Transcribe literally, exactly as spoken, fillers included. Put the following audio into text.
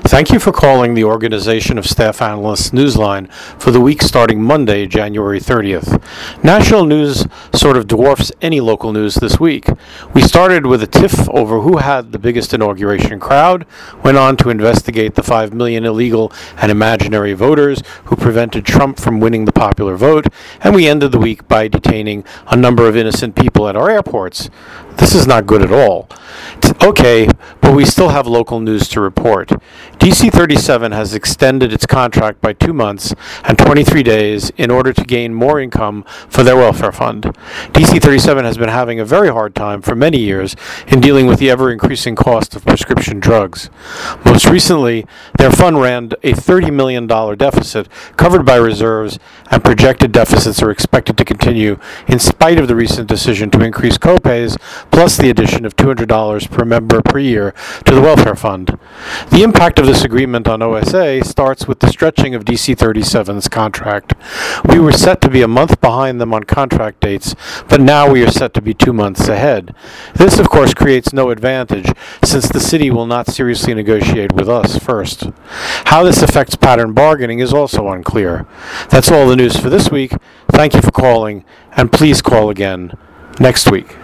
Thank you for calling the Organization of Staff Analysts Newsline for the week starting Monday, January thirtieth. National news sort of dwarfs any local news this week. We started with a tiff over who had the biggest inauguration crowd, went on to investigate the five million illegal and imaginary voters who prevented Trump from winning the popular vote, and we ended the week by detaining a number of innocent people at our airports. This is not good at all. Okay, but we still have local news to report. D C thirty-seven has extended its contract by two months and twenty-three days in order to gain more income for their welfare fund. D C thirty-seven has been having a very hard time for many years in dealing with the ever-increasing cost of prescription drugs. Most recently, their fund ran a thirty million dollars deficit covered by reserves, and projected deficits are expected to continue in spite of the recent decision to increase copays, plus the addition of two hundred dollars per member per year to the welfare fund. The impact of this agreement on O S A starts with the stretching of D C thirty-seven's contract. We were set to be a month behind them on contract dates, but now we are set to be two months ahead. This, of course, creates no advantage, since the city will not seriously negotiate with us first. How this affects pattern bargaining is also unclear. That's all the news for this week. Thank you for calling, and please call again next week.